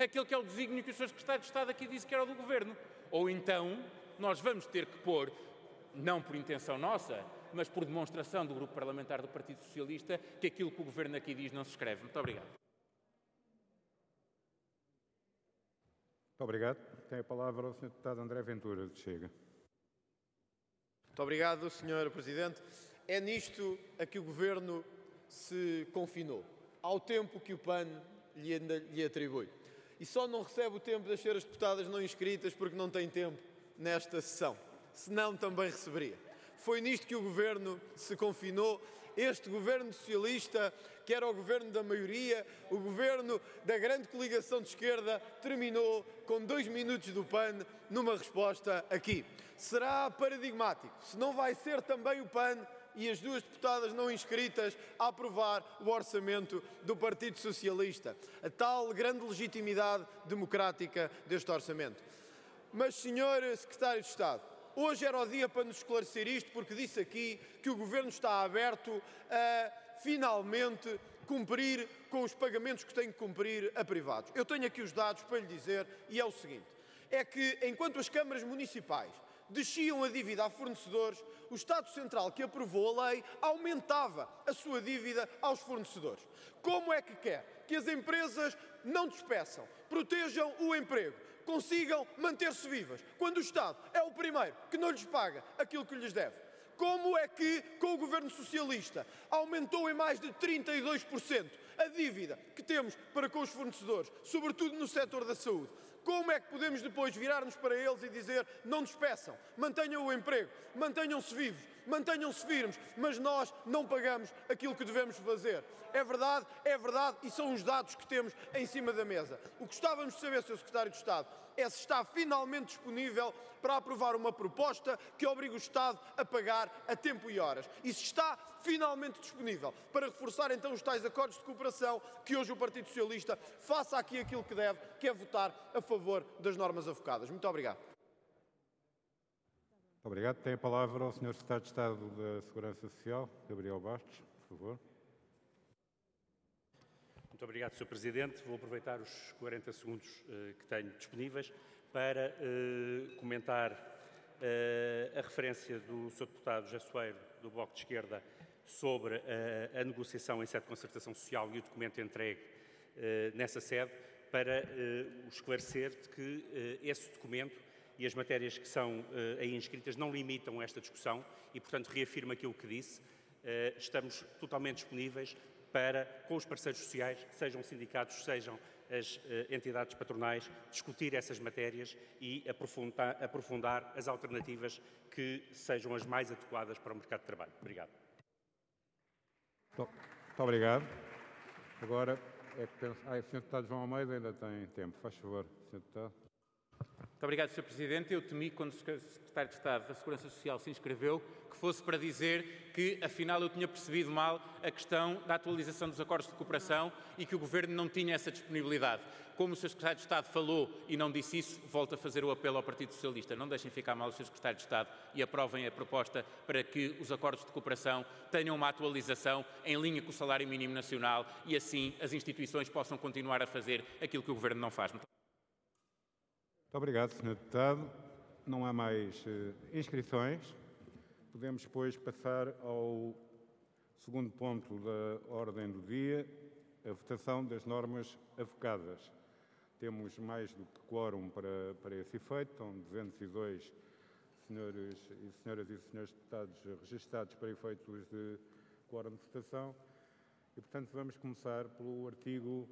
aquele que é o desígnio que o Sr. Secretário de Estado aqui disse que era o do Governo. Ou então, nós vamos ter que pôr, não por intenção nossa, mas por demonstração do Grupo Parlamentar do Partido Socialista, que aquilo que o Governo aqui diz não se escreve. Muito obrigado. Muito obrigado. Tem a palavra o Sr. Deputado André Ventura, de Chega. Muito obrigado, Sr. Presidente. É nisto a que o Governo se confinou, ao tempo que o PAN lhe atribui. E só não recebe o tempo das senhoras deputadas não inscritas porque não tem tempo nesta sessão. Senão também receberia. Foi nisto que o Governo se confinou. Este Governo socialista, que era o Governo da maioria, o Governo da grande coligação de esquerda, terminou com 2 minutos do PAN numa resposta aqui. Será paradigmático, se não vai ser também o PAN e as 2 deputadas não inscritas a aprovar o orçamento do Partido Socialista. A tal grande legitimidade democrática deste orçamento. Mas, Sr. Secretário de Estado, hoje era o dia para nos esclarecer isto, porque disse aqui que o Governo está aberto a, finalmente, cumprir com os pagamentos que tem que cumprir a privados. Eu tenho aqui os dados para lhe dizer, e é o seguinte, é que enquanto as câmaras municipais desciam a dívida a fornecedores, o Estado Central que aprovou a lei aumentava a sua dívida aos fornecedores. Como é que quer que as empresas não despeçam, protejam o emprego, consigam manter-se vivas, quando o Estado é o primeiro que não lhes paga aquilo que lhes deve? Como é que, com o Governo Socialista, aumentou em mais de 32% a dívida que temos para com os fornecedores, sobretudo no setor da saúde? Como é que podemos depois virar-nos para eles e dizer não despeçam, mantenham o emprego, mantenham-se vivos, mantenham-se firmes, mas nós não pagamos aquilo que devemos fazer? É verdade, e são os dados que temos em cima da mesa. O que gostávamos de saber, Sr. Secretário de Estado, é se está finalmente disponível para aprovar uma proposta que obrigue o Estado a pagar a tempo e horas. E se está finalmente disponível para reforçar então os tais acordos de cooperação que hoje o Partido Socialista faça aqui aquilo que deve, que é votar a favor das normas avocadas. Muito obrigado. Muito obrigado. Tem a palavra o Sr. Secretário de Estado da Segurança Social, Gabriel Bastos, por favor. Muito obrigado, Sr. Presidente. Vou aproveitar os 40 segundos que tenho disponíveis para comentar a referência do Sr. Deputado José Soeiro, do Bloco de Esquerda, sobre a negociação em sede de concertação social e o documento entregue nessa sede, para o esclarecer de que esse documento e as matérias que são aí inscritas não limitam esta discussão e, portanto, reafirmo aquilo que disse. Estamos totalmente disponíveis para, com os parceiros sociais, sejam sindicatos, sejam as entidades patronais, discutir essas matérias e aprofundar as alternativas que sejam as mais adequadas para o mercado de trabalho. Obrigado. Muito obrigado. Agora, o Sr. Deputado João Almeida ainda tem tempo. Faz favor, Sr. Deputado. Muito obrigado, Sr. Presidente. Eu temi, quando o Secretário de Estado da Segurança Social se inscreveu, que fosse para dizer que, afinal, eu tinha percebido mal a questão da atualização dos acordos de cooperação e que o Governo não tinha essa disponibilidade. Como o Sr. Secretário de Estado falou e não disse isso, volto a fazer o apelo ao Partido Socialista. Não deixem ficar mal o Sr. Secretário de Estado e aprovem a proposta para que os acordos de cooperação tenham uma atualização em linha com o salário mínimo nacional e, assim, as instituições possam continuar a fazer aquilo que o Governo não faz. Muito obrigado, Sr. Deputado. Não há mais inscrições. Podemos, pois, passar ao segundo ponto da ordem do dia, a votação das normas avocadas. Temos mais do que quórum para esse efeito. Estão 202 senhoras e senhores deputados registados para efeitos de quórum de votação. E, portanto, vamos começar pelo artigo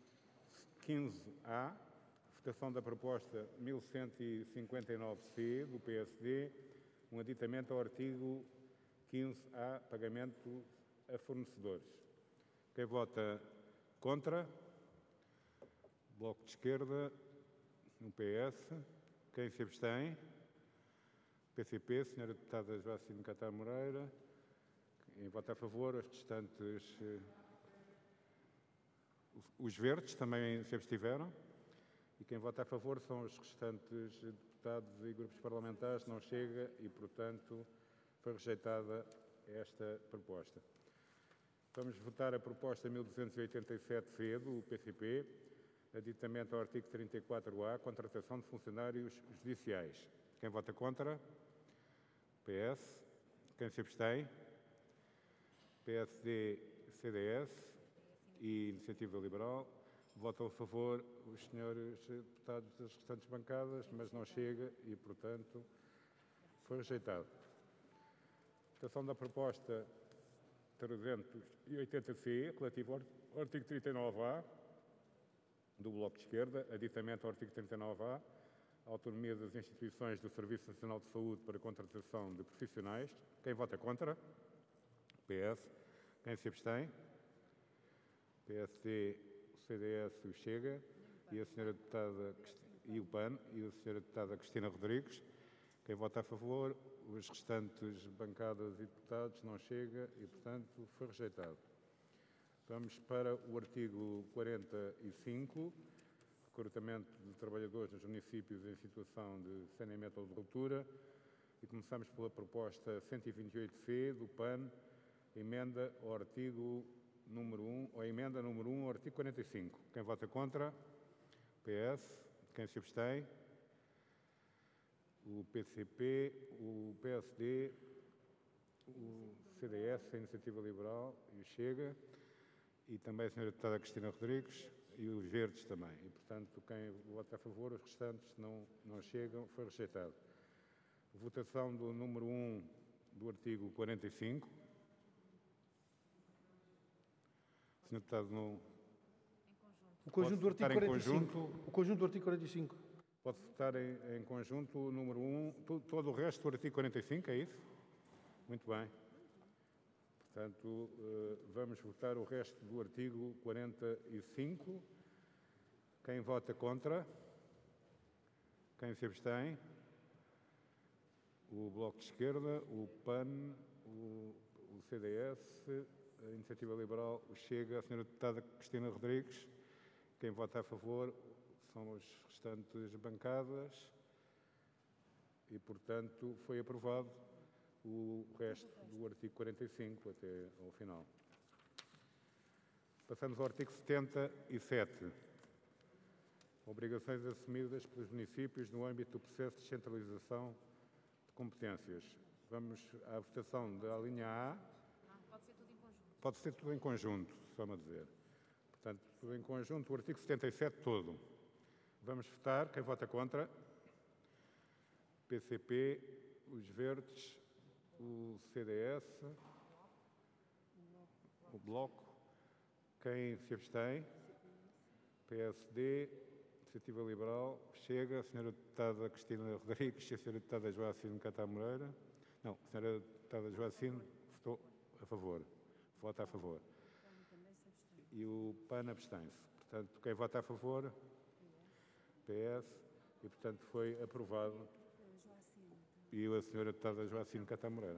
15A, votação da proposta 1159-C do PSD, um aditamento ao artigo 15A, pagamento a fornecedores. Quem vota contra? Bloco de Esquerda, no PS. Quem se abstém? PCP, Sra. Deputada Joacine Catar Moreira. Quem vota a favor? Os restantes... Os verdes também se abstiveram. E quem vota a favor são os restantes deputados e grupos parlamentares. Não chega e, portanto, foi rejeitada esta proposta. Vamos votar a proposta 1287-C do PCP, Aditamento ao artigo 34A, contratação de funcionários judiciais. Quem vota contra? PS. Quem se abstém? PSD, CDS e Iniciativa Liberal. Votam a favor os senhores deputados das restantes bancadas, mas não chega e, portanto, foi rejeitado. Votação da proposta 380C, relativa ao artigo 39A, do Bloco de Esquerda, aditamento ao artigo 39A, autonomia das instituições do Serviço Nacional de Saúde para contratação de profissionais. Quem vota contra? PS. Quem se abstém? PSD, o CDS e o Chega, e a senhora deputada e o PAN, e a senhora deputada Cristina Rodrigues. Quem vota a favor? Os restantes bancadas e deputados não chega e, portanto, foi rejeitado. Vamos para o artigo 45, recrutamento de trabalhadores nos municípios em situação de saneamento ou de ruptura, e começamos pela proposta 128C do PAN, emenda ao artigo número 1, ou emenda número 1 ao artigo 45. Quem vota contra? PS. Quem se abstém? O PCP, o PSD, o CDS, a Iniciativa Liberal e o Chega, e também a senhora deputada Cristina Rodrigues e os Verdes também. E, portanto, quem vota a favor, os restantes não chegam, foi rejeitado. Votação do número 1 do artigo 45. O senhor deputado não... O conjunto do artigo 45. O conjunto do artigo 45. Pode votar em conjunto o número 1, todo o resto do artigo 45, é isso? Muito bem. Portanto, vamos votar o resto do artigo 45. Quem vota contra? Quem se abstém? O Bloco de Esquerda, o PAN, o CDS, a Iniciativa Liberal, o Chega, a senhora deputada Cristina Rodrigues. Quem vota a favor são as restantes bancadas e, portanto, foi aprovado o resto do artigo 45 até ao final. Passamos ao artigo 77. Obrigações assumidas pelos municípios no âmbito do processo de descentralização de competências. Vamos à votação da linha A. Pode ser tudo em conjunto. Pode ser tudo em conjunto, só-me a dizer. Portanto, tudo em conjunto, o artigo 77 todo. Vamos votar. Quem vota contra? PCP, os Verdes, o CDS, o Bloco. Quem se abstém? PSD, Iniciativa Liberal, Chega, a senhora deputada Cristina Rodrigues e a senhora deputada Joacine Catar Moreira. Não, a senhora deputada Joacine votou a favor. Vota a favor. E o PAN abstém-se. Portanto, quem vota a favor? PS. E, portanto, foi aprovado. E a senhora deputada Joacine Catar Moreira.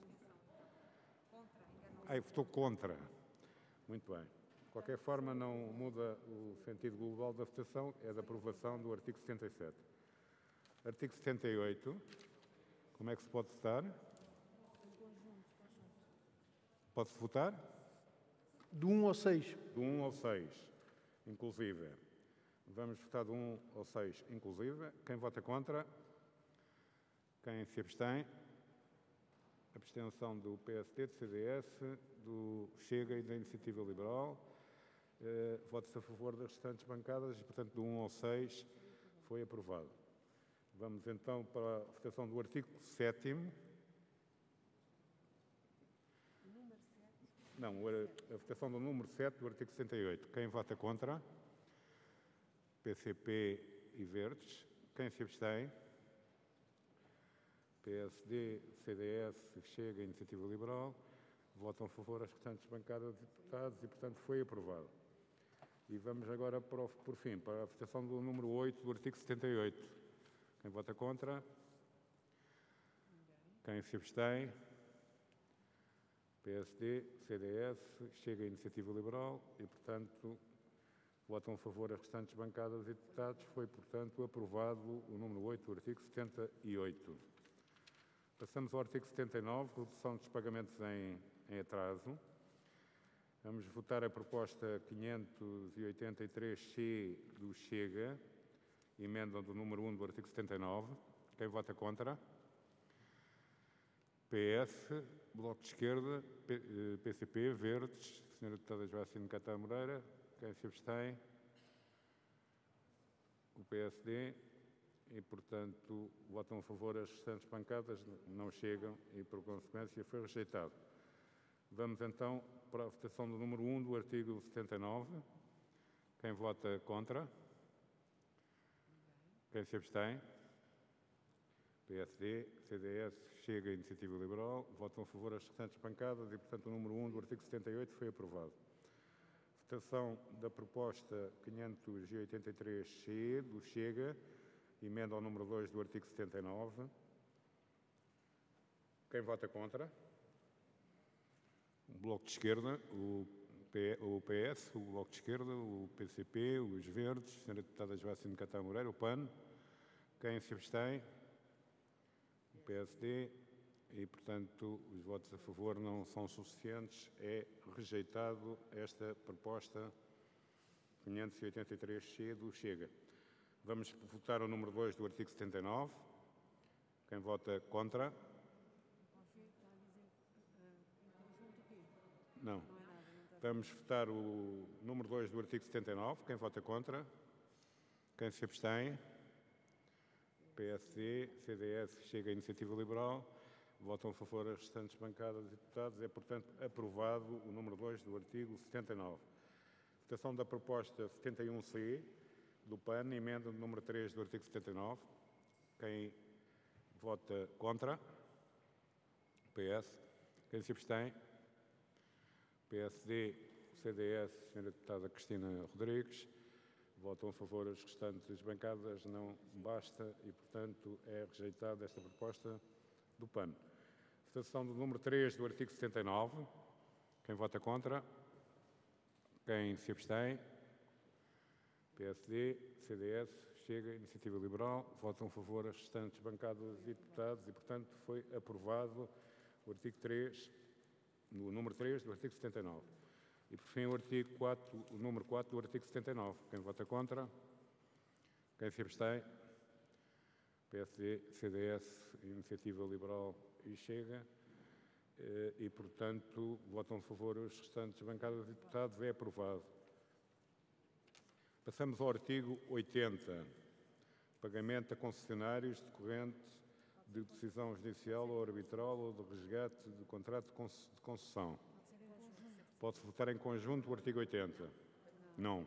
Votou contra. Muito bem. De qualquer forma, não muda o sentido global da votação, é da aprovação do artigo 77. Artigo 78. Como é que se pode votar? Pode-se votar? Do 1 ao 6. Do 1 ao 6, inclusive. Vamos votar do 1 ao 6, inclusive. Quem vota contra? Quem se abstém? Abstenção do PSD, do CDS, do Chega e da Iniciativa Liberal. Votos a favor das restantes bancadas e, portanto, do 1 ao 6 foi aprovado. Vamos então para a votação do artigo 7º. Não, a votação do número 7 do artigo 68. Quem vota contra? PCP e Verdes. Quem se abstém? PSD, CDS, Chega e Iniciativa Liberal. Votam a favor as restantes bancadas de deputados e, portanto, foi aprovado. E vamos agora, por fim, para a votação do número 8 do artigo 78. Quem vota contra? Quem se abstém? PSD, CDS, Chega a Iniciativa Liberal e, portanto, votam a favor as restantes bancadas e deputados. Foi, portanto, aprovado o número 8 do artigo 78. Passamos ao artigo 79, redução dos pagamentos em atraso. Vamos votar a proposta 583C do Chega, emenda do número 1 do artigo 79. Quem vota contra? PS, Bloco de Esquerda, PCP, Verdes, Sra. Deputada Joacine Caetano Moreira. Quem se abstém? O PSD. E, portanto, votam a favor as restantes bancadas, não chegam e, por consequência, foi rejeitado. Vamos, então, para a votação do número 1 do artigo 79. Quem vota contra? Quem se abstém? PSD, CDS, Chega e Iniciativa Liberal. Votam a favor as restantes bancadas e, portanto, o número 1 do artigo 78 foi aprovado. Votação da proposta 583C do Chega, emenda ao número 2 do artigo 79. Quem vota contra? O Bloco de Esquerda, o PS, o Bloco de Esquerda, o PCP, os Verdes, a Sra. Deputada Joacine Caetano Moreira, o PAN. Quem se abstém? O PSD. E, portanto, os votos a favor não são suficientes. É rejeitado esta proposta 583C do Chega. Vamos votar o número 2 do artigo 79. Quem vota contra? Não. Vamos votar o número 2 do artigo 79. Quem vota contra? Quem se abstém? PSD, CDS, Chega a Iniciativa Liberal. Votam a favor as restantes bancadas e deputados. É, portanto, aprovado o número 2 do artigo 79. Votação da proposta 71C do PAN, emenda do número 3 do artigo 79. Quem vota contra? PS. Quem se abstém? PSD, CDS, Sra. Deputada Cristina Rodrigues. Votam a favor as restantes bancadas, não basta e, portanto, é rejeitada esta proposta do PAN. Votação do número 3 do artigo 79. Quem vota contra? Quem se abstém? PSD, CDS, Chega, Iniciativa Liberal. Votam a favor as restantes bancadas e deputados e, portanto, foi aprovado o artigo 3, o número 3 do artigo 79. E, por fim, o artigo 4, o número 4 do artigo 79. Quem vota contra? Quem se abstém? PSD, CDS, Iniciativa Liberal e Chega. E, portanto, votam a favor os restantes bancadas e deputados. É aprovado. Passamos ao artigo 80. Pagamento a concessionários decorrente de decisão judicial ou arbitral ou de resgate de contrato de concessão. Pode-se votar em conjunto o artigo 80? Não.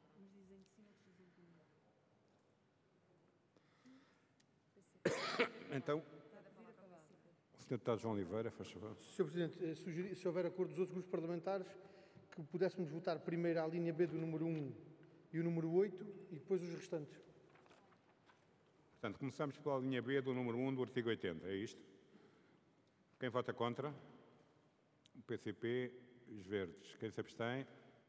Então, o Sr. Deputado João Oliveira, faz favor. Sr. Presidente, sugeri, se houver acordo dos outros grupos parlamentares, que pudéssemos votar primeiro a linha B do número 1 e o número 8 e depois os restantes. Portanto, começamos pela linha B do número 1 do artigo 80, é isto? Quem vota contra? O PCP, os Verdes. Quem se abstém?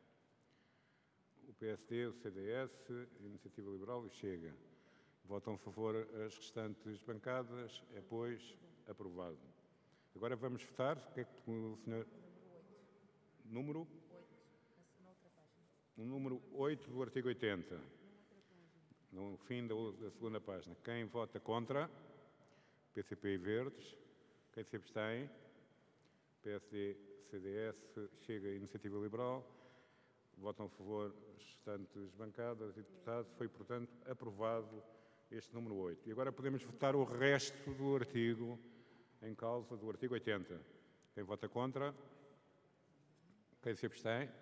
O PSD, o CDS, a Iniciativa Liberal e Chega. Votam a favor as restantes bancadas, é, pois, aprovado. Agora vamos votar. O que é que o senhor... Número? 8, na outra página. O número 8 do artigo 80. No fim da segunda página. Quem vota contra? PCP e Verdes. Quem se abstém? PSD, CDS, Chega a Iniciativa Liberal. Votam a favor as restantes bancadas e deputados. Foi, portanto, aprovado este número 8. E agora podemos votar o resto do artigo em causa do artigo 80. Quem vota contra? Quem se abstém?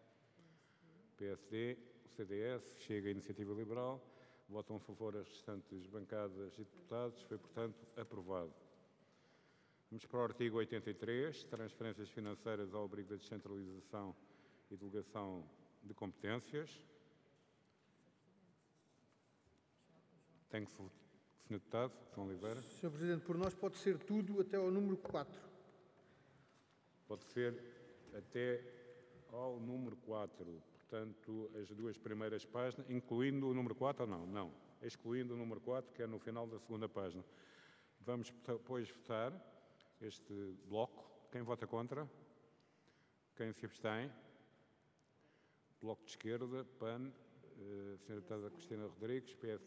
PSD, CDS, Chega a Iniciativa Liberal. Votam a favor as restantes bancadas e deputados. Foi, portanto, aprovado. Vamos para o artigo 83, transferências financeiras ao abrigo da descentralização e delegação de competências. Tem que Sr. Deputado, João Oliveira. Sr. Presidente, por nós pode ser tudo até ao número 4. Pode ser até ao número 4. Portanto, as duas primeiras páginas, incluindo o número 4 ou não? Não. Excluindo o número 4, que é no final da segunda página. Vamos depois votar este bloco. Quem vota contra? Quem se abstém? Bloco de Esquerda, PAN, Sra. Deputada Cristina Rodrigues, PSD,